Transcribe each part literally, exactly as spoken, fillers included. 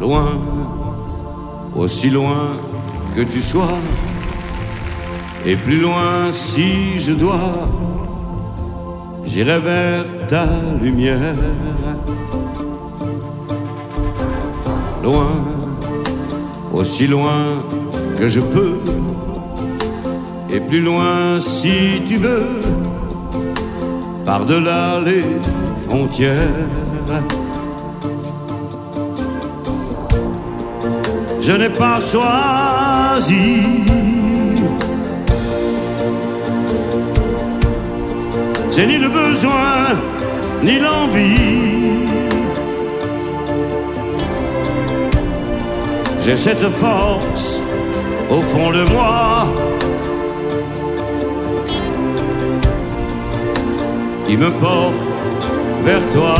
loin, aussi loin que tu sois, et plus loin si je dois, j'irai vers ta lumière. Loin, aussi loin que je peux, et plus loin si tu veux, par-delà les frontières. Je n'ai pas choisi c'est ni le besoin, ni l'envie. J'ai cette force au fond de moi qui me porte vers toi.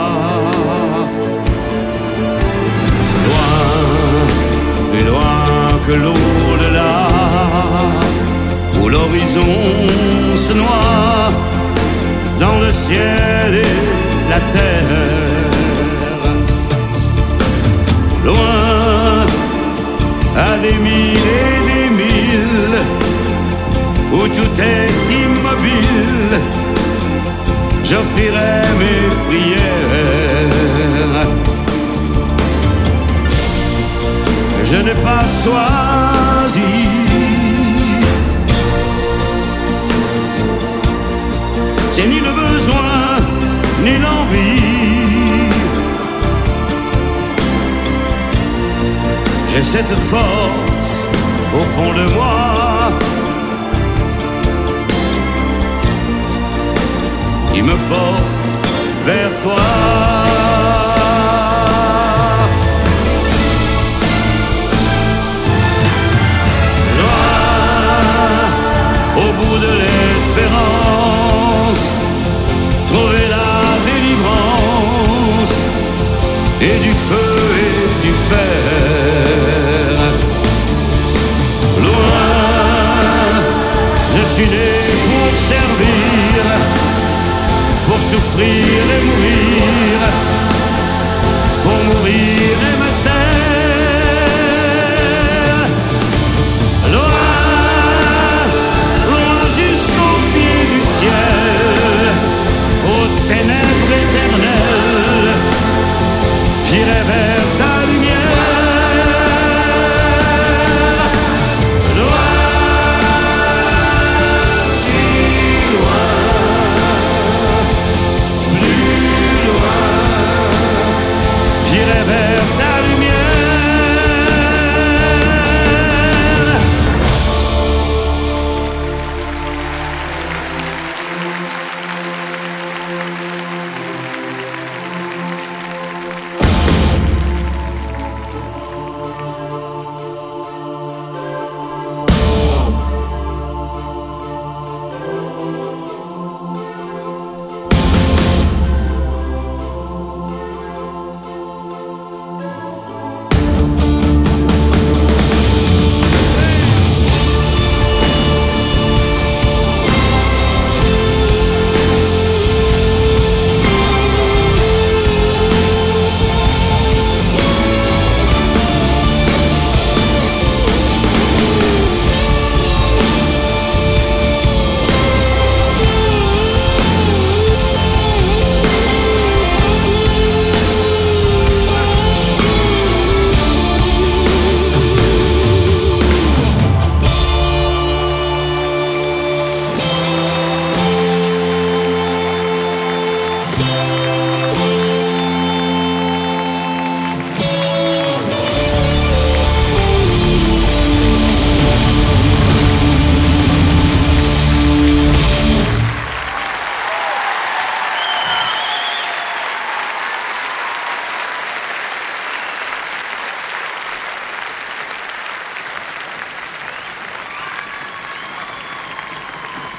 Loin, plus loin que l'au-delà, où l'horizon se noie dans le ciel et la terre. Loin, à des milles et des milles, où tout est immobile, j'offrirai mes prières. Je n'ai pas choisi c'est ni le besoin, ni l'envie. J'ai cette force au fond de moi qui me porte vers toi. Loin, au bout de l'espérance, trouver la délivrance et du feu et du fer. Loin, je suis né pour servir, pour souffrir et mourir, pour mourir et